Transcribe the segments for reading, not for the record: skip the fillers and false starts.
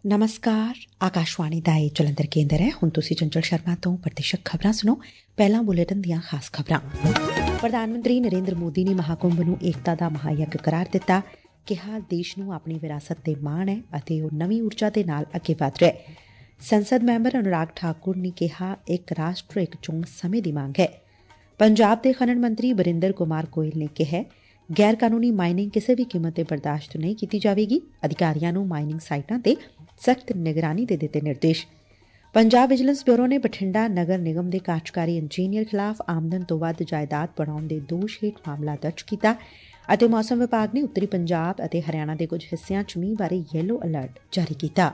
ਨਮਸਕਾਰ। ਆਕਾਸ਼ਵਾਣੀ ਦਾ ਇਹ ਜਲੰਧਰ ਕੇਂਦਰ ਹੈ। ਹੁਣ ਤੁਸੀਂ ਚੰਚਲ ਸ਼ਰਮਾ ਤੋਂ ਪ੍ਰਤੀਸ਼ਤ ਖਬਰਾਂ ਸੁਣੋ। ਪਹਿਲਾਂ ਬੁਲੇਟਿਨ ਦੀਆਂ ਖਾਸ ਖਬਰਾਂ। ਪ੍ਰਧਾਨ ਮੰਤਰੀ ਨਰਿੰਦਰ ਮੋਦੀ ਨੇ ਮਹਾਕੁੰਭ ਨੂੰ ਏਕਤਾ ਦਾ ਮਹਾਯੱਗ ਕਰਾਰ ਦਿੱਤਾ। ਕਿਹਾ ਦੇਸ਼ ਨੂੰ ਆਪਣੀ ਵਿਰਾਸਤ ਤੇ ਮਾਣ ਹੈ ਅਤੇ ਉਹ ਨਵੀਂ ਊਰਜਾ ਦੇ ਨਾਲ ਅੱਗੇ ਵਧ ਰਿਹਾ ਹੈ। ਸੰਸਦ ਮੈਂਬਰ ਅਨੁਰਾਗ ਠਾਕੁਰ ਨੇ ਕਿਹਾ ਇੱਕ ਰਾਸ਼ਟਰ ਇੱਕ ਚੋਣ ਸਮੇਂ ਦੀ ਮੰਗ ਹੈ। ਪੰਜਾਬ ਦੇ ਖਨਨ ਮੰਤਰੀ ਬਰਿੰਦਰ ਕੁਮਾਰ ਗੋਇਲ ਨੇ ਕਿਹਾ ਗੈਰ ਕਾਨੂੰਨੀ ਮਾਈਨਿੰਗ ਕਿਸੇ ਵੀ ਕੀਮਤ ਤੇ ਬਰਦਾਸ਼ਤ ਨਹੀਂ ਕੀਤੀ ਜਾਵੇਗੀ। ਅਧਿਕਾਰੀਆਂ ਨੂੰ ਮਾਈਨਿੰਗ ਸਾਈਟਾਂ ਤੇ ਸਖਤ ਨਿਗਰਾਨੀ ਦੇ ਦਿੱਤੇ ਨਿਰਦੇਸ਼। ਪੰਜਾਬ ਵਿਜੀਲੈਂਸ ਬਿਊਰੋ ਨੇ ਬਠਿੰਡਾ ਨਗਰ ਨਿਗਮ ਦੇ ਕਾਰਜਕਾਰੀ ਇੰਜੀਨੀਅਰ ਖਿਲਾਫ਼ ਆਮਦਨ ਤੋਂ ਵੱਧ ਜਾਇਦਾਦ ਬਣਾਉਣ ਦੇ ਦੋਸ਼ ਹੇਠ ਮਾਮਲਾ ਦਰਜ ਕੀਤਾ ਅਤੇ ਮੌਸਮ ਵਿਭਾਗ ਨੇ ਉੱਤਰੀ ਪੰਜਾਬ ਅਤੇ ਹਰਿਆਣਾ ਦੇ ਕੁਝ ਹਿੱਸਿਆਂ 'ਚ ਮੀਂਹ ਬਾਰੇ ਯੈਲੋ ਅਲਰਟ ਜਾਰੀ ਕੀਤਾ।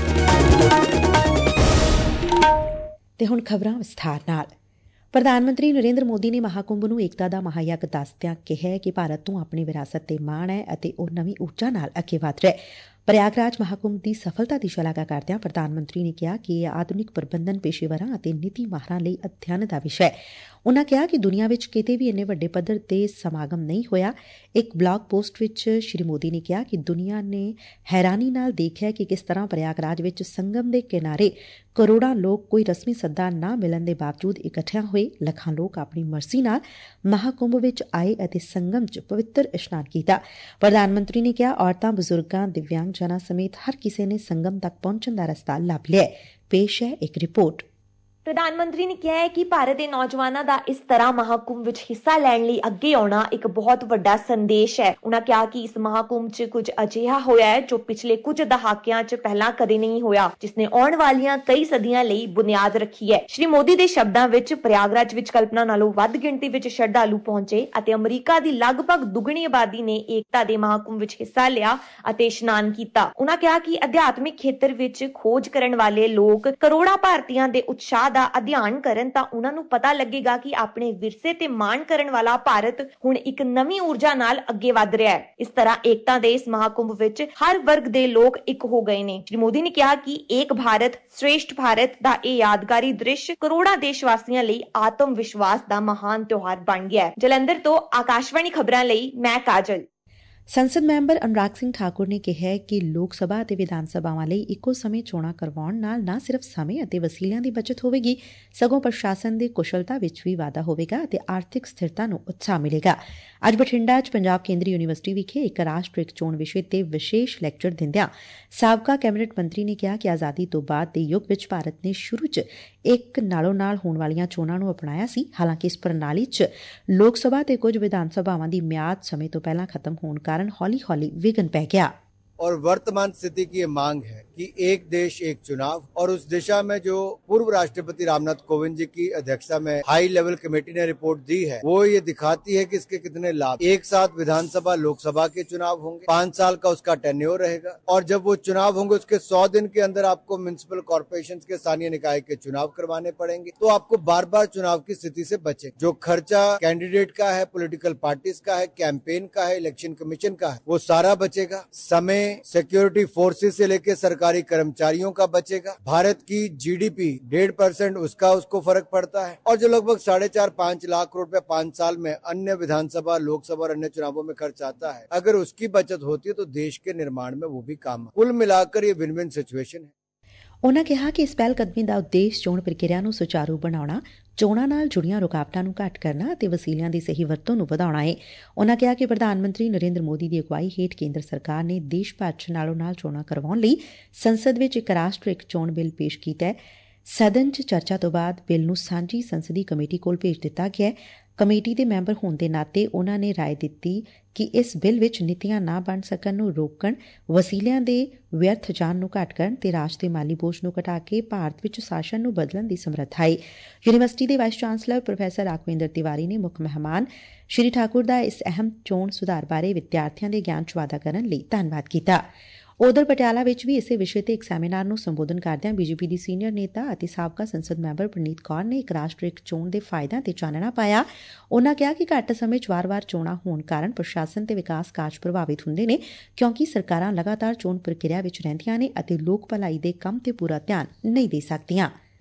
ਤੇ ਹੁਣ ਖਬਰਾਂ ਵਿਸਥਾਰ ਨਾਲ। ਪ੍ਰਧਾਨ ਮੰਤਰੀ ਨਰਿੰਦਰ ਮੋਦੀ ਨੇ ਮਹਾਕੁੰਭ ਨੂੰ ਏਕਤਾ ਦਾ ਮਹਾਯੱਗ ਦੱਸਦਿਆਂ ਕਿਹਾ ਕਿ ਭਾਰਤ ਨੂੰ ਆਪਣੀ ਵਿਰਾਸਤ ਤੇ ਮਾਣ ਹੈ ਅਤੇ ਉਹ ਨਵੀਂ ਊਰਜਾ ਨਾਲ ਅੱਗੇ ਵਧ ਰਿਹਾ ਹੈ। ਪ੍ਰਯਾਗਰਾਜ ਮਹਾਕੁੰਭ ਦੀ ਸਫਲਤਾ ਦੀ ਸ਼ਲਾਘਾ ਕਰਦਿਆਂ ਪ੍ਰਧਾਨ ਮੰਤਰੀ ਨੇ ਕਿਹਾ ਕਿ ਇਹ ਆਧੁਨਿਕ ਪ੍ਰਬੰਧਨ ਪੇਸ਼ੇਵਰਾਂ ਅਤੇ ਨੀਤੀ ਮਾਹਰਾਂ ਲਈ ਅਧਿਐਨ ਦਾ ਵਿਸ਼ਾ ਹੈ। ਉਨਾਂ ਕਿਹਾ ਕਿ ਦੁਨੀਆ ਵਿੱਚ ਕਿਤੇ ਵੀ ਇੰਨੇ ਵੱਡੇ ਪੱਧਰ ਤੇ ਸਮਾਗਮ ਨਹੀਂ ਹੋਇਆ। ਇੱਕ ਬਲਾਗ ਪੋਸਟ ਵਿੱਚ ਸ਼੍ਰੀ ਮੋਦੀ ਨੇ ਕਿਹਾ ਕਿ ਦੁਨੀਆ ਨੇ ਹੈਰਾਨੀ ਨਾਲ ਦੇਖਿਆ ਕਿ ਕਿਸ ਤਰ੍ਹਾਂ ਪ੍ਰਯਾਗਰਾਜ ਵਿੱਚ ਸੰਗਮ ਦੇ ਕਿਨਾਰੇ ਕਰੋੜਾਂ ਲੋਕ ਕੋਈ ਰਸਮੀ ਸੱਦਾ ਨਾ ਮਿਲਣ ਦੇ ਬਾਵਜੂਦ ਇਕੱਠਿਆਂ ਹੋਏ। ਲੱਖਾਂ ਲੋਕ ਆਪਣੀ ਮਰਜ਼ੀ ਨਾਲ ਮਹਾਕੁੰਭ ਵਿੱਚ ਆਏ ਅਤੇ ਸੰਗਮ 'ਚ ਪਵਿੱਤਰ ਇਸ਼ਨਾਨ ਕੀਤਾ। ਪ੍ਰਧਾਨ ਮੰਤਰੀ ਨੇ ਕਿਹਾ ਔਰਤਾਂ, ਬਜ਼ੁਰਗਾਂ, ਦਿਵਿਆਂਗ ਜਨਾਂ ਸਮੇਤ ਹਰ ਕਿਸੇ ਨੇ ਸੰਗਮ ਤੱਕ ਪਹੁੰਚਣ ਦਾ ਰਸਤਾ ਲੱਭ ਲਿਆ। ਪੇਸ਼ ਹੈ ਇੱਕ ਰਿਪੋਰਟ। ਪ੍ਰਧਾਨ ਮੰਤਰੀ ਨੇ ਕਿਹਾ ਹੈ ਕਿ ਭਾਰਤ ਦੇ ਨੌਜਵਾਨਾਂ ਦਾ ਇਸ ਤਰ੍ਹਾਂ ਮਹਾਕੁੰਭ ਵਿੱਚ ਹਿੱਸਾ ਲੈਣ ਲਈ ਅੱਗੇ ਆਉਣਾ ਇੱਕ ਬਹੁਤ ਵੱਡਾ ਸੰਦੇਸ਼ ਹੈ। ਉਨ੍ਹਾਂ ਕਿਹਾ ਕਿ ਇਸ ਮਹਾਕੁੰਭ 'ਚ ਕੁਝ ਅਜਿਹਾ ਹੋਇਆ ਹੈ ਜੋ ਪਿਛਲੇ ਕੁਝ ਦਹਾਕਿਆਂ 'ਚ ਪਹਿਲਾਂ ਕਦੇ ਨਹੀਂ ਹੋਇਆ, ਜਿਸ ਨੇ ਆਉਣ ਵਾਲੀਆਂ ਕਈ ਸਦੀਆਂ ਲਈ ਬੁਨਿਆਦ ਰੱਖੀ ਹੈ। ਸ਼੍ਰੀ ਮੋਦੀ ਦੇ ਸ਼ਬਦਾਂ ਵਿੱਚ ਪ੍ਰਯਾਗਰਾਜ ਵਿੱਚ ਕਲਪਨਾ ਨਾਲੋਂ ਵੱਧ ਗਿਣਤੀ ਵਿੱਚ ਸ਼ਰਧਾਲੂ ਪਹੁੰਚੇ ਅਤੇ ਅਮਰੀਕਾ ਦੀ ਲਗਭਗ ਦੁੱਗਣੀ ਆਬਾਦੀ ਨੇ ਏਕਤਾ ਦੇ ਮਹਾਕੁੰਭ ਵਿੱਚ ਹਿੱਸਾ ਲਿਆ ਅਤੇ ਇਸ਼ਨਾਨ ਕੀਤਾ। ਉਨ੍ਹਾਂ ਕਿਹਾ ਕਿ ਅਧਿਆਤਮਿਕ ਖੇਤਰ ਵਿੱਚ ਖੋਜ ਕਰਨ ਵਾਲੇ ਲੋਕ ਕਰੋੜਾਂ ਭਾਰਤੀਆਂ ਦੇ ਉਤਸ਼ਾਹ ਦਾ ਅਧਿਐਨ ਕਰਨ ਤਾਂ ਉਹਨਾਂ ਨੂੰ ਪਤਾ ਲੱਗੇਗਾ ਕਿ ਆਪਣੇ ਵਿਰਸੇ ਤੇ ਮਾਣ ਕਰਨ ਵਾਲਾ ਭਾਰਤ ਹੁਣ ਇੱਕ ਨਵੀਂ ਊਰਜਾ ਨਾਲ ਅੱਗੇ ਵਧ ਰਿਹਾ ਹੈ। ਇਸ ਤਰ੍ਹਾਂ ਏਕਤਾ ਦੇ ਇਸ ਮਹਾਕੁੰਭ ਵਿੱਚ ਹਰ ਵਰਗ ਦੇ ਲੋਕ ਇੱਕ ਹੋ ਗਏ ਨੇ। ਸ਼੍ਰੀ ਮੋਦੀ ਨੇ ਕਿਹਾ ਕਿ ਏਕ ਭਾਰਤ ਸ਼੍ਰੇਸ਼ਠ ਭਾਰਤ ਦਾ ਇਹ ਯਾਦਗਾਰੀ ਦ੍ਰਿਸ਼ ਕਰੋੜਾਂ ਦੇਸ਼ ਵਾਸੀਆਂ ਲਈ ਆਤਮ ਵਿਸ਼ਵਾਸ ਦਾ ਮਹਾਨ ਤਿਉਹਾਰ ਬਣ ਗਿਆ ਹੈ। ਜਲੰਧਰ ਤੋਂ ਆਕਾਸ਼ਵਾਣੀ ਖਬਰਾਂ ਲਈ ਮੈਂ ਕਾਜਲ। ਸੰਸਦ ਮੈਂਬਰ ਅਨੁਰਾਗ ਸਿੰਘ ਠਾਕੁਰ ਨੇ ਕਿਹਾ ਕਿ ਲੋਕ ਸਭਾ ਅਤੇ ਵਿਧਾਨ ਸਭਾਵਾਂ ਲਈ ਇੱਕੋ ਸਮੇਂ ਚੋਣਾਂ ਕਰਵਾਉਣ ਨਾਲ ਨਾ ਸਿਰਫ ਸਮੇਂ ਅਤੇ ਵਸੀਲਿਆਂ ਦੀ ਬਚਤ ਹੋਵੇਗੀ, ਸਗੋਂ ਪ੍ਰਸ਼ਾਸਨ ਦੀ ਕੁਸ਼ਲਤਾ ਵਿੱਚ ਵੀ ਵਾਧਾ ਹੋਵੇਗਾ ਅਤੇ ਆਰਥਿਕ ਸਥਿਰਤਾ ਨੂੰ ਉਤਸ਼ਾਹ ਮਿਲੇਗਾ। ਅੱਜ ਬਠਿੰਡਾ 'ਚ ਪੰਜਾਬ ਕੇਂਦਰੀ ਯੂਨੀਵਰਸਿਟੀ ਵਿਖੇ ਇੱਕ ਰਾਸ਼ਟਰ ਇੱਕ ਚੋਣ ਵਿਸ਼ੇ ਤੇ ਵਿਸ਼ੇਸ਼ ਲੈਕਚਰ ਦਿੰਦਿਆਂ ਸਾਬਕਾ ਕੈਬਨਿਟ ਮੰਤਰੀ ਨੇ ਕਿਹਾ ਕਿ ਆਜ਼ਾਦੀ ਤੋਂ ਬਾਅਦ ਦੇ ਯੁੱਗ ਵਿੱਚ ਭਾਰਤ ਨੇ ਸ਼ੁਰੂ 'ਚ ਇੱਕ ਨਾਲੋਂ ਨਾਲ ਹੋਣ ਵਾਲੀਆਂ ਚੋਣਾਂ ਨੂੰ ਅਪਣਾਇਆ ਸੀ। ਹਾਲਾਂਕਿ ਇਸ ਪ੍ਰਣਾਲੀ 'ਚ ਲੋਕ ਸਭਾ ਤੇ ਕੁਝ ਵਿਧਾਨ ਸਭਾਵਾਂ ਦੀ ਮਿਆਦ ਸਮੇਂ ਤੋਂ ਪਹਿਲਾਂ ਖਤਮ होने कारण हौली हौली विघन पै गया। और वर्तमान स्थिति की ये मांग है कि एक देश एक चुनाव, और उस दिशा में जो पूर्व राष्ट्रपति रामनाथ कोविंद जी की अध्यक्षता में हाई लेवल कमेटी ने रिपोर्ट दी है वो ये दिखाती है कि इसके कितने लाभ। एक साथ विधानसभा लोकसभा के चुनाव होंगे, 5 साल का उसका टेन्योर रहेगा, और जब वो चुनाव होंगे उसके 100 दिन के अंदर आपको म्युनिसिपल कॉर्पोरेशन के स्थानीय निकाय के चुनाव करवाने पड़ेंगे, तो आपको बार बार चुनाव की स्थिति से बचे। जो खर्चा कैंडिडेट का है, पॉलिटिकल पार्टीज का है, कैंपेन का है, इलेक्शन कमीशन का है, वो सारा बचेगा। समय सिक्योरिटी फोर्सेस से लेकर सरकारी कर्मचारियों का बचेगा। भारत की जीडीपी 1.5% उसको फर्क पड़ता है, और जो लगभग 4.5-5 लाख करोड़ रुपए 5 साल में अन्य विधानसभा, लोकसभा और अन्य चुनावों में खर्च आता है, अगर उसकी बचत होती है तो देश के निर्माण में वो भी काम। कुल मिलाकर ये विन विन सिचुएशन है। ਉਨਾਂ ਕਿਹਾ ਕਿ ਇਸ ਪਹਿਲ ਕਦਮੀ ਦਾ ਉਦੇਸ਼ ਚੋਣ ਪ੍ਰਕਿਰਿਆ ਨੂੰ ਸੁਚਾਰੂ ਬਣਾਉਣਾ, ਚੋਣਾਂ ਨਾਲ ਜੁੜੀਆਂ ਰੁਕਾਵਟਾਂ ਨੂੰ ਘੱਟ ਕਰਨਾ ਅਤੇ ਵਸੀਲਿਆਂ ਦੀ ਸਹੀ ਵਰਤੋਂ ਨੂੰ ਵਧਾਉਣਾ ਹੈ। ਉਨਾਂ ਕਿਹਾ ਕਿ ਪ੍ਰਧਾਨ ਮੰਤਰੀ ਨਰਿੰਦਰ ਮੋਦੀ ਦੀ ਅਗਵਾਈ ਹੇਠ ਕੇਂਦਰ ਸਰਕਾਰ ਨੇ ਦੇਸ਼ ਭਰ 'ਚ ਨਾਲੋਂ ਨਾਲ ਚੋਣਾਂ ਕਰਵਾਉਣ ਲਈ ਸੰਸਦ ਵਿੱਚ ਇੱਕ ਰਾਸ਼ਟਰ ਇੱਕ ਚੋਣ ਬਿੱਲ ਪੇਸ਼ ਕੀਤਾ ਹੈ। ਸਦਨ 'ਚ ਚਰਚਾ ਤੋਂ ਬਾਅਦ ਬਿੱਲ ਨੂੰ ਸਾਂਝੀ ਸੰਸਦੀ ਕਮੇਟੀ ਕੋਲ ਭੇਜ ਦਿੱਤਾ ਗਿਆ। ਕਮੇਟੀ ਦੇ ਮੈਂਬਰ ਹੋਣ ਦੇ ਨਾਤੇ ਉਨਾਂ ਨੇ ਰਾਏ ਦਿੱਤੀ ਕਿ ਇਸ ਬਿੱਲ ਵਿੱਚ ਨੀਤੀਆਂ ਨਾ ਬਣ ਸਕਣ ਨੂੰ ਰੋਕਣ, ਵਸੀਲਿਆਂ ਦੇ ਵਿਅਰਥ ਜਾਣ ਨੂੰ ਘੱਟ ਕਰਨ ਤੇ ਰਾਜ ਦੇ ਮਾਲੀ ਬੋਝ ਨੂੰ ਘਟਾ ਕੇ ਭਾਰਤ ਵਿੱਚ ਸ਼ਾਸਨ ਨੂੰ ਬਦਲਣ ਦੀ ਸਮਰੱਥਾ ਹੈ। ਯੂਨੀਵਰਸਿਟੀ ਦੇ vice chancellor professor Raghvendra Tiwari ਨੇ ਮੁੱਖ ਮਹਿਮਾਨ ਸ਼੍ਰੀ ਠਾਕੁਰ ਦਾ ਇਸ ਅਹਿਮ ਚੋਣ ਸੁਧਾਰ ਬਾਰੇ ਵਿਦਿਆਰਥੀਆਂ ਦੇ ਗਿਆਨ 'ਚ ਵਾਧਾ ਕਰਨ ਲਈ ਧੰਨਵਾਦ ਕੀਤਾ। ਉਧਰ ਪਟਿਆਲਾ ਵਿੱਚ ਵੀ ਇਸੇ ਵਿਸ਼ੇ ਤੇ ਇੱਕ ਸੈਮੀਨਾਰ ਨੂੰ ਸੰਬੋਧਨ ਕਰਦਿਆਂ ਬੀਜੇਪੀ ਦੀ ਸੀਨੀਅਰ ਨੇਤਾ ਅਤੇ ਸਾਬਕਾ ਸੰਸਦ ਮੈਂਬਰ ਪ੍ਰਨੀਤ ਕੌਰ ਨੇ ਇੱਕ ਰਾਸ਼ਟਰ ਇੱਕ ਚੋਣ ਦੇ ਫਾਇਦਿਆਂ ਤੇ ਚਾਨਣਾ ਪਾਇਆ। ਉਨਾਂ ਕਿਹਾ ਕਿ ਘੱਟ ਸਮੇਂ 'ਚ ਵਾਰ-ਵਾਰ ਚੋਣਾਂ ਹੋਣ ਕਾਰਨ ਪ੍ਰਸ਼ਾਸਨ ਤੇ ਵਿਕਾਸ ਕਾਰਜ ਪ੍ਰਭਾਵਿਤ ਹੁੰਦੇ ਨੇ, ਕਿਉਂਕਿ ਸਰਕਾਰਾਂ ਲਗਾਤਾਰ ਚੋਣ ਪ੍ਰਕਿਰਿਆ ਵਿੱਚ ਰਹਿੰਦੀਆਂ ਨੇ ਅਤੇ ਲੋਕ ਭਲਾਈ ਦੇ ਕੰਮ ਤੇ ਪੂਰਾ ਧਿਆਨ ਨਹੀਂ ਦੇ ਸਕਦੀਆਂ।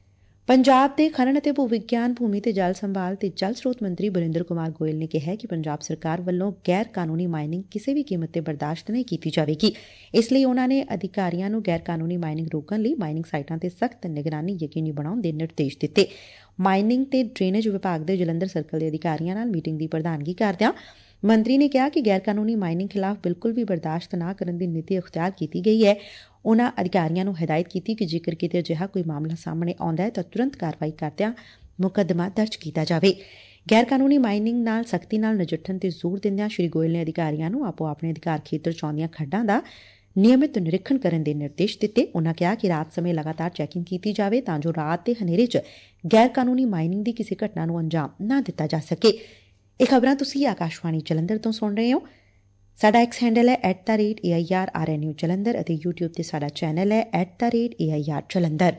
ਪੰਜਾਬ ਦੇ ਖਨਨ ਅਤੇ ਭੂ ਵਿਗਿਆਨ, ਭੂਮੀ ਤੇ ਜਲ ਸੰਭਾਲ ਤੇ ਜਲ ਸਰੋਤ ਮੰਤਰੀ ਬਰਿੰਦਰ ਕੁਮਾਰ ਗੋਇਲ ਨੇ ਕਿਹਾ ਕਿ ਪੰਜਾਬ ਸਰਕਾਰ ਵੱਲੋਂ ਗੈਰ ਕਾਨੂੰਨੀ ਮਾਈਨਿੰਗ ਕਿਸੇ ਵੀ ਕੀਮਤ ਤੇ ਬਰਦਾਸ਼ਤ ਨਹੀਂ ਕੀਤੀ ਜਾਵੇਗੀ। ਇਸ ਲਈ ਉਨੂਾਂ ਨੇ ਅਧਿਕਾਰੀਆਂ ਨੂੰ ਗੈਰ ਕਾਨੂੰਨੀ ਮਾਈਨਿੰਗ ਰੋਕਣ ਲਈ ਮਾਈਨਿੰਗ ਸਾਈਟਾਂ ਤੇ ਸਖ਼ਤ ਨਿਗਰਾਨੀ ਯਕੀਨੀ ਬਣਾਉਣ ਦੇ ਨਿਰਦੇਸ਼ ਦਿੱਤੇ। ਮਾਈਨਿੰਗ ਤੇ ਡਰੇਨੇਜ ਵਿਭਾਗ ਦੇ ਜਲੰਧਰ ਸਰਕਲ ਦੇ ਅਧਿਕਾਰੀਆਂ ਨਾਲ ਮੀਟਿੰਗ ਦੀ ਪ੍ਰਧਾਨਗੀ ਕਰਦਿਆਂ ਮੰਤਰੀ ਨੇ ਕਿਹਾ ਕਿ ਗੈਰ ਕਾਨੂੰਨੀ ਮਾਈਨਿੰਗ ਖਿਲਾਫ਼ ਬਿਲਕੁਲ ਵੀ ਬਰਦਾਸ਼ਤ ਨਾ ਕਰਨ ਦੀ ਨੀਤੀ ਅਖਤਿਆਰ ਕੀਤੀ ਗਈ ਹੈ। ਉਨੂਾਂ ਅਧਿਕਾਰੀਆਂ ਨੂੰ ਹਦਾਇਤ ਕੀਤੀ ਕਿ ਜੇਕਰ ਕਿਤੇ ਅਜਿਹਾ ਕੋਈ ਮਾਮਲਾ ਸਾਹਮਣੇ ਆਉਂਦਾ ਹੈ ਤਾਂ ਤੁਰੰਤ ਕਾਰਵਾਈ ਕਰਦਿਆਂ ਮੁਕੱਦਮਾ ਦਰਜ ਕੀਤਾ ਜਾਵੇ। ਗੈਰ ਕਾਨੂੰਨੀ ਮਾਈਨਿੰਗ ਨਾਲ ਸਖ਼ਤੀ ਨਾਲ ਨਜਿੱਠਣ ਤੇ ਜ਼ੋਰ ਦਿੰਦਿਆਂ ਸ੍ਰੀ ਗੋਇਲ ਨੇ ਅਧਿਕਾਰੀਆਂ ਨੂੰ ਆਪੋ ਆਪਣੇ ਅਧਿਕਾਰ ਖੇਤਰ 'ਚ ਆਉਂਦੀਆਂ ਖੱਡਾਂ ਦਾ ਨਿਯਮਿਤ ਨਿਰੀਖਣ ਕਰਨ ਦੇ ਨਿਰਦੇਸ਼ ਦਿੱਤੇ। ਉਨੂਾਂ ਕਿਹਾ ਕਿ ਰਾਤ ਸਮੇਂ ਲਗਾਤਾਰ ਚੈਕਿੰਗ ਕੀਤੀ ਜਾਵੇ ਤਾਂ ਜੋ ਰਾਤ ਤੇ ਹਨੇਰੇ 'ਚ ਗੈਰ ਕਾਨੂੰਨੀ ਮਾਈਨਿੰਗ ਦੀ ਕਿਸੇ ਘਟਨਾ ਨੂੰ ਅੰਜਾਮ ਨਾ ਦਿੱਤਾ ਜਾ ਸਕੇ। ਇਹ ਖਬਰਾਂ ਤੁਸੀਂ ਆਕਾਸ਼ਵਾਣੀ ਜਲੰਧਰ ਤੋਂ ਸੁਣ ਰਹੇ ਹੋ। ਸਾਡਾ ਐਕਸ ਹੈਂਡਲ ਹੈ @AIRRNU ਜਲੰਧਰ ਅਤੇ YouTube ਤੇ ਸਾਡਾ ਚੈਨਲ ਹੈ @AIR ਜਲੰਧਰ।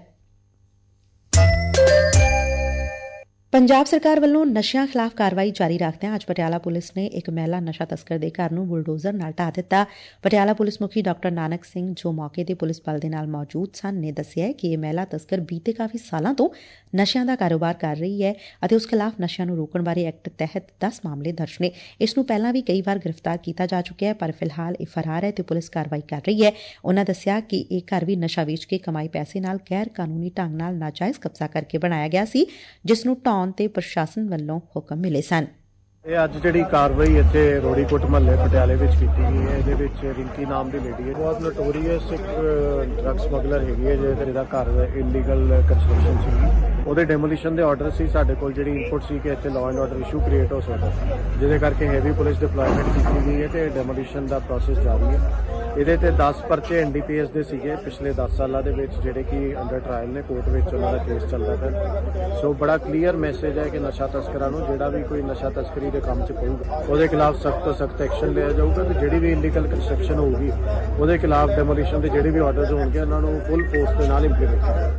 ਪੰਜਾਬ ਸਰਕਾਰ ਵੱਲੋਂ ਨਸ਼ਿਆਂ ਖਿਲਾਫ਼ ਕਾਰਵਾਈ ਜਾਰੀ ਰੱਖਦਿਆਂ ਅੱਜ ਪਟਿਆਲਾ ਪੁਲਿਸ ਨੇ ਇੱਕ ਮਹਿਲਾ ਨਸ਼ਾ ਤਸਕਰ ਦੇ ਘਰ ਨੂੰ ਬੁਲਡੋਜ਼ਰ ਨਾਲ ਢਾਹ ਦਿੱਤਾ। ਪਟਿਆਲਾ ਪੁਲਿਸ ਮੁਖੀ ਡਾ ਨਾਨਕ ਸਿੰਘ, ਜੋ ਮੌਕੇ ਤੇ ਪੁਲਿਸ ਬਲ ਦੇ ਨਾਲ ਮੌਜੂਦ ਸਨ, ਨੇ ਦੱਸਿਆ ਕਿ ਇਹ ਮਹਿਲਾ ਤਸਕਰ ਬੀਤੇ ਕਾਫੀ ਸਾਲਾਂ ਤੋਂ ਨਸ਼ਿਆਂ ਦਾ ਕਾਰੋਬਾਰ ਕਰ ਰਹੀ ਹੈ ਅਤੇ ਉਸ ਖਿਲਾਫ਼ ਨਸ਼ਿਆਂ ਨੂੰ ਰੋਕਣ ਬਾਰੇ ਐਕਟ ਤਹਿਤ 10 ਮਾਮਲੇ ਦਰਜ ਨੇ। ਇਸ ਨੂੰ ਪਹਿਲਾਂ ਵੀ ਕਈ ਵਾਰ ਗ੍ਰਿਫਤਾਰ ਕੀਤਾ ਜਾ ਚੁੱਕਿਆ ਹੈ, ਪਰ ਫਿਲਹਾਲ ਇਹ ਫਰਾਰ ਹੈ ਤੇ ਪੁਲਿਸ ਕਾਰਵਾਈ ਕਰ ਰਹੀ ਹੈ। ਉਨ੍ਹਾਂ ਦੱਸਿਆ ਕਿ ਇਹ ਘਰ ਵੀ ਨਸ਼ਾ ਵੇਚ ਕੇ ਕਮਾਈ ਪੈਸੇ ਨਾਲ ਗੈਰ ਕਾਨੂੰਨੀ ਢੰਗ ਨਾਲ ਨਾਜਾਇਜ਼ ਕਬਜ਼ਾ ਕਰਕੇ ਬਣਾਇਆ ਗਿਆ ਸੀ, ਜਿਸ ਨੂੰ ਢਾਉਣ ਤੇ ਪ੍ਰਸ਼ਾਸਨ ਵੱਲੋਂ ਹੁਕਮ ਮਿਲੇ ਸਨ। ਇਹ ਅੱਜ ਜਿਹੜੀ ਕਾਰਵਾਈ ਇੱਥੇ ਰੋੜੀਕੋਟ ਮਹੱਲੇ ਪਟਿਆਲੇ ਵਿੱਚ ਕੀਤੀ ਗਈ ਹੈ, ਇਹਦੇ ਵਿੱਚ ਰਿੰਕੀ ਨਾਮ ਦੀ ਲੇਡੀ ਹੈ, ਬਹੁਤ ਨੋਟੋਰੀਅਸ ਇੱਕ ਡਰੱਗ ਸਮਗਲਰ ਹੈਗੀ ਹੈ, ਜਿਹਦਾ ਘਰ ਇਲੀਗਲ ਕੰਸਟਰਕਸ਼ਨ ਸੀ। ਉਹਦੇ ਡੈਮੋਲੀਸ਼ਨ ਦੇ ਆਰਡਰ ਸੀ ਸਾਡੇ ਕੋਲ, ਜਿਹੜੀ ਇਨਪੁਟ ਸੀ ਕਿ ਇੱਥੇ law and order issue create ਹੋ ਸਕਦਾ, ਜਿਹਦੇ ਕਰਕੇ ਹੈਵੀ ਪੁਲਿਸ ਡਿਪਲੋਇਮੈਂਟ ਕੀਤੀ ਗਈ ਹੈ ਤੇ ਡੈਮੋਲੀਸ਼ਨ ਦਾ ਪ੍ਰੋਸੈਸ ਜਾਰੀ ਹੈ। ਇਹਦੇ ਤੇ 10 ਪਰਚੇ NDPS ਦੇ ਸੀਗੇ ਪਿਛਲੇ 10 ਸਾਲਾਂ ਦੇ ਵਿੱਚ, ਜਿਹੜੇ ਕਿ ਅੰਡਰ ਟ੍ਰਾਇਲ ਨੇ, ਕੋਰਟ ਵਿੱਚ ਉਹਨਾਂ ਦਾ ਕੇਸ ਚੱਲਦਾ ਪਿਆ। ਸੋ ਬੜਾ ਕਲੀਅਰ ਮੈਸੇਜ ਹੈ ਕਿ ਨਸ਼ਾ ਤਸਕਰਾਂ ਨੂੰ, ਜਿਹੜਾ ਵੀ ਕੋਈ ਨਸ਼ਾ ਤਸਕਰੀ ਦੇ ਕੰਮ 'ਚ ਪਊਗਾ ਉਹਦੇ ਖਿਲਾਫ ਸਖਤ ਤੋਂ ਸਖਤ ਐਕਸ਼ਨ ਲਿਆ ਜਾਊਗਾ ਤੇ ਜਿਹੜੀ ਵੀ ਇਲੀਗਲ ਕੰਸਟਰਕਸ਼ਨ ਹੋਊਗੀ ਉਹਦੇ ਖਿਲਾਫ ਡੈਮੋਲੀਸ਼ਨ ਦੇ ਜਿਹੜੇ ਵੀ ਆਰਡਰਸ ਹੋਣਗੇ ਉਹਨਾਂ ਨੂੰ ਫੁੱਲ ਫੋਰਸ ਦੇ ਨਾਲ ਇੰਪਲੀਮੈਂਟ ਕਰਾਂਗੇ।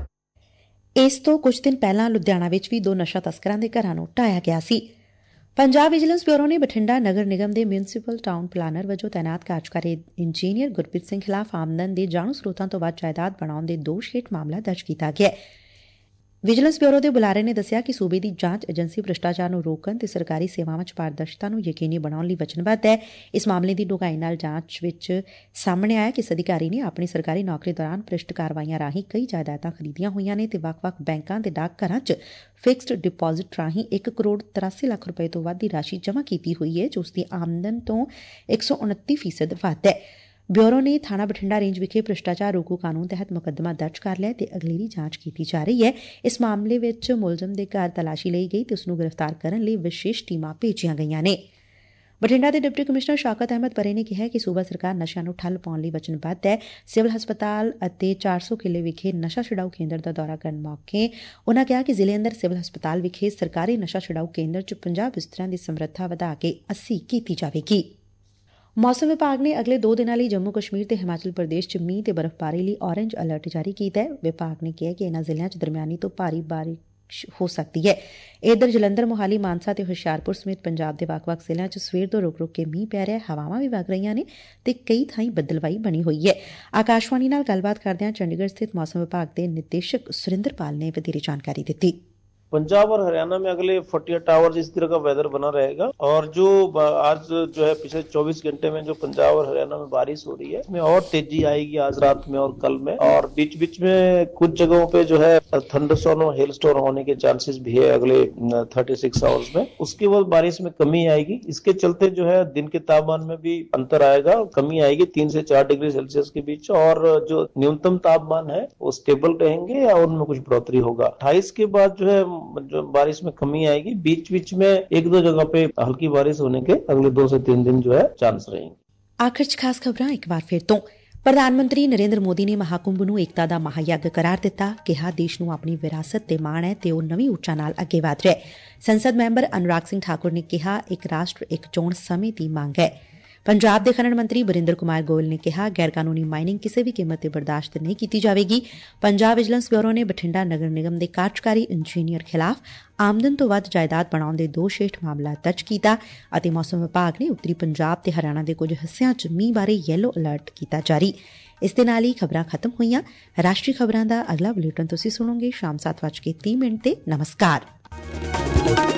ਇਸ ਤੋਂ ਕੁਝ ਦਿਨ ਪਹਿਲਾਂ ਲੁਧਿਆਣਾ ਵਿੱਚ ਵੀ 2 ਨਸ਼ਾ ਤਸਕਰਾਂ ਦੇ ਘਰਾਂ ਨੂੰ ਢਾਹਿਆ ਗਿਆ ਸੀ। ਪੰਜਾਬ ਵਿਜੀਲੈਂਸ ਬਿਊਰੋ ਨੇ ਬਠਿੰਡਾ ਨਗਰ ਨਿਗਮ ਦੇ ਮਿਊਨਿਸਪਲ ਟਾਊਨ ਪਲਾਨਰ ਵਜੋਂ ਤਾਇਨਾਤ ਕਾਰਜਕਾਰੀ ਇੰਜੀਨੀਅਰ ਗੁਰਪ੍ਰੀਤ ਸਿੰਘ ਖਿਲਾਫ਼ ਆਮਦਨ ਦੇ ਜਾਣੂ ਸਰੋਤਾਂ ਤੋਂ ਵੱਧ ਜਾਇਦਾਦ ਬਣਾਉਣ ਦੇ ਦੋਸ਼ ਹੇਠ ਮਾਮਲਾ ਦਰਜ ਕੀਤਾ ਗਿਆ ਹੈ। ਵਿਜੀਲੈਂਸ ਬਿਊਰੋ ਦੇ ਬੁਲਾਰੇ ਨੇ ਦੱਸਿਆ ਕਿ ਸੂਬੇ ਦੀ ਜਾਂਚ ਏਜੰਸੀ ਭ੍ਰਿਸ਼ਟਾਚਾਰ ਨੂੰ ਰੋਕਣ ਤੇ ਸਰਕਾਰੀ ਸੇਵਾਵਾਂ 'ਚ ਪਾਰਦਰਸ਼ਤਾ ਨੂੰ ਯਕੀਨੀ ਬਣਾਉਣ ਲਈ ਵਚਨਬੱਧ ਹੈ। ਇਸ ਮਾਮਲੇ ਦੀ ਡੂੰਘਾਈ ਨਾਲ ਜਾਂਚ ਵਿੱਚ ਸਾਹਮਣੇ ਆਇਆ ਕਿ ਇਸ ਅਧਿਕਾਰੀ ਨੇ ਆਪਣੀ ਸਰਕਾਰੀ ਨੌਕਰੀ ਦੌਰਾਨ ਭ੍ਰਿਸ਼ਟ ਕਾਰਵਾਈਆਂ ਰਾਹੀਂ ਕਈ ਜਾਇਦਾਦਾਂ ਖਰੀਦੀਆਂ ਹੋਈਆਂ ਨੇ ਤੇ ਵੱਖ-ਵੱਖ ਬੈਂਕਾਂ ਤੇ ਡਾਕ ਘਰਾਂ 'ਚ ਫਿਕਸਡ ਡਿਪੋਜ਼ਿਟ ਰਾਹੀਂ 1 ਕਰੋੜ 83 ਲੱਖ ਰੁਪਏ ਤੋਂ ਵੱਧ ਦੀ ਰਾਸ਼ੀ ਜਮ੍ਹਾਂ ਕੀਤੀ ਹੋਈ ਹੈ, ਜੋ ਉਸ ਦੀ ਆਮਦਨ ਤੋਂ 129% ਵੱਧ ਹੈ। ਬਿਊਰੋ ਨੇ ਥਾਣਾ ਬਠਿੰਡਾ ਰੇਂਜ ਵਿਖੇ ਭ੍ਰਿਸ਼ਟਾਚਾਰ ਰੋਕੂ ਕਾਨੂੰਨ ਤਹਿਤ ਮੁਕੱਦਮਾ ਦਰਜ ਕਰ ਲਿਆ ਤੇ ਅਗਲੇਰੀ ਜਾਂਚ ਕੀਤੀ ਜਾ ਰਹੀ ਹੈ। ਇਸ ਮਾਮਲੇ ਵਿੱਚ ਮੁਲਜ਼ਮ ਦੇ ਘਰ ਤਲਾਸ਼ੀ ਲਈ ਗਈ ਤੇ ਉਸ ਨੂੰ ਗ੍ਰਿਫਤਾਰ ਕਰਨ ਲਈ ਵਿਸ਼ੇਸ਼ ਟੀਮਾਂ ਭੇਜੀਆਂ ਗਈਆਂ ਨੇ। ਬਠਿੰਡਾ ਦੇ ਡਿਪਟੀ ਕਮਿਸ਼ਨਰ ਸ਼ੌਕਤ ਅਹਿਮਦ ਪਰੇ ਨੇ ਕਿਹਾ ਕਿ ਸੂਬਾ ਸਰਕਾਰ ਨਸ਼ਿਆਂ ਨੂੰ ਠੱਲ ਪਾਉਣ ਲਈ ਵਚਨਬੱਧ ਹੈ। ਸਿਵਲ ਹਸਪਤਾਲ ਅਤੇ 400 ਕਿਲੇ ਵਿਖੇ ਨਸ਼ਾ ਛੁਡਾਊ ਕੇਂਦਰ ਦਾ ਦੌਰਾ ਕਰਨ ਮੌਕੇ ਉਨ੍ਹਾਂ ਕਿਹਾ ਕਿ ਜ਼ਿਲ੍ਹੇ ਅੰਦਰ ਸਿਵਲ ਹਸਪਤਾਲ ਵਿਖੇ ਸਰਕਾਰੀ ਨਸ਼ਾ ਛੁਡਾਊ ਕੇਂਦਰ 'ਚ 50 ਬਿਸਤਰਿਆਂ ਦੀ ਸਮਰੱਥਾ ਵਧਾ ਕੇ 80 ਕੀਤੀ ਜਾਵੇਗੀ। ਮੌਸਮ ਵਿਭਾਗ ਨੇ ਅਗਲੇ 2 ਦਿਨਾਂ ਲਈ ਜੰਮੂ ਕਸ਼ਮੀਰ ਤੇ ਹਿਮਾਚਲ ਪ੍ਰਦੇਸ਼ 'ਚ ਮੀਂਹ ਤੇ ਬਰਫ਼ਬਾਰੀ ਲਈ ਔਰੇਂਜ ਅਲਰਟ ਜਾਰੀ ਕੀਤਾ ਹੈ। ਵਿਭਾਗ ਨੇ ਕਿਹਾ ਕਿ ਇਨ੍ਹਾਂ ਜ਼ਿਲ੍ਹਿਆਂ 'ਚ ਦਰਮਿਆਨੀ ਤੋਂ ਭਾਰੀ ਬਾਰਿਸ਼ ਹੋ ਸਕਦੀ ਹੈ। ਇਧਰ ਜਲੰਧਰ, ਮੋਹਾਲੀ, ਮਾਨਸਾ ਤੇ ਹੁਸ਼ਿਆਰਪੁਰ ਸਮੇਤ ਪੰਜਾਬ ਦੇ ਵੱਖ-ਵੱਖ ਜ਼ਿਲ੍ਹਿਆਂ 'ਚ ਸਵੇਰ ਤੋਂ ਰੁਕ-ਰੁਕ ਕੇ ਮੀਂਹ ਪੈ ਰਿਹਾ, ਹਵਾਵਾਂ ਵੀ ਵਗ ਰਹੀਆਂ ਨੇ ਤੇ ਕਈ ਥਾਈਂ ਬੱਦਲਵਾਈ ਬਣੀ ਹੋਈ ਹੈ। ਆਕਾਸ਼ਵਾਣੀ ਨਾਲ ਗੱਲਬਾਤ ਕਰਦਿਆਂ ਚੰਡੀਗੜ੍ਹ ਸਥਿਤ ਮੌਸਮ ਵਿਭਾਗ ਦੇ ਨਿदेशक ਸੁਰਿੰਦਰਪਾਲ ਨੇ ਵਧੇਰੇ ਜਾਣਕਾਰੀ ਦਿੱਤੀ। पंजाब और हरियाणा में अगले 48 आवर्स इस तरह का वेदर बना रहेगा और जो आज जो है पिछले 24 घंटे में जो पंजाब और हरियाणा में बारिश हो रही है इसमें और तेजी आएगी आज रात में और कल में, और बीच बीच में कुछ जगहों पे जो है थंडरस्टॉर्म और हेलस्टॉर्म होने के चांसेस भी है अगले 36 आवर्स में। उसके बाद बारिश में कमी आएगी। इसके चलते जो है दिन के तापमान में भी अंतर आएगा, कमी आएगी 3 से 4 डिग्री सेल्सियस के बीच, और जो न्यूनतम तापमान है वो स्टेबल रहेंगे या उनमें कुछ बढ़ोतरी होगा। 28 के बाद जो है जो बारिश में कमी आएगी, बीच बीच में 1-2 जगह पे हल्की बारिश होने के अगले 2 से 3 दिन जो है चांस रहेंगे। ਆਖਿਰ 'ਚ ਖਾਸ ਖਬਰਾਂ ਇੱਕ ਵਾਰ ਫਿਰ ਤੋਂ। ਪ੍ਰਧਾਨ ਮੰਤਰੀ ਨਰਿੰਦਰ ਮੋਦੀ ਨੇ ਮਹਾਕੁੰਭ ਨੂੰ ਏਕਤਾ ਦਾ ਮਹਾਯੱਗ ਕਰਾਰ ਦਿੱਤਾ। ਕਿਹਾ ਦੇਸ਼ ਨੂੰ ਆਪਣੀ ਵਿਰਾਸਤ ਤੇ ਮਾਣ ਹੈ ਤੇ ਉਹ ਨਵੀਂ ਉੱਚਾਂ ਨਾਲ ਅੱਗੇ ਵਧ ਰਿਹਾ ਹੈ। ਸੰਸਦ ਮੈਂਬਰ ਅਨੁਰਾਗ ਸਿੰਘ ਠਾਕੁਰ ਨੇ ਕਿਹਾ ਇੱਕ ਰਾਸ਼ਟਰ ਇੱਕ ਚੋਣ ਸਮੇਂ ਦੀ ਮੰਗ ਹੈ। ਪੰਜਾਬ ਦੇ ਖਨਨ ਮੰਤਰੀ ਬਰਿੰਦਰ ਕੁਮਾਰ ਗੋਇਲ ਨੇ ਕਿਹਾ ਗੈਰ ਕਾਨੂੰਨੀ ਮਾਈਨਿੰਗ ਕਿਸੇ ਵੀ ਕੀਮਤ ਤੇ ਬਰਦਾਸ਼ਤ ਨਹੀਂ ਕੀਤੀ ਜਾਵੇਗੀ। ਪੰਜਾਬ ਵਿਜੀਲੈਂਸ ਬਿਊਰੋ ਨੇ ਬਠਿੰਡਾ ਨਗਰ ਨਿਗਮ ਦੇ ਕਾਰਜਕਾਰੀ ਇੰਜੀਨੀਅਰ ਖਿਲਾਫ਼ ਆਮਦਨ ਤੋਂ ਵੱਧ ਜਾਇਦਾਦ ਬਣਾਉਣ ਦੇ ਦੋਸ਼ ਹੇਠ ਮਾਮਲਾ ਦਰਜ ਕੀਤਾ ਅਤੇ ਮੌਸਮ ਵਿਭਾਗ ਨੇ ਉੱਤਰੀ ਪੰਜਾਬ ਤੇ ਹਰਿਆਣਾ ਦੇ ਕੁਝ ਹਿੱਸਿਆਂ 'ਚ ਮੀਂਹ ਬਾਰੇ ਯੈਲੋ ਅਲਰਟ ਕੀਤਾ ਜਾਰੀ। ਇਸ ਦੇ ਨਾਲ ਹੀ ਖਬਰਾਂ ਖਤਮ ਹੋਈਆਂ। ਰਾਸ਼ਟਰੀ ਖਬਰਾਂ ਦਾ ਅਗਲਾ ਬੁਲੇਟਿਨ ਤੁਸੀਂ ਸੁਣੋਗੇ ਸ਼ਾਮ 7:30 ਤੇ। ਨਮਸਕਾਰ।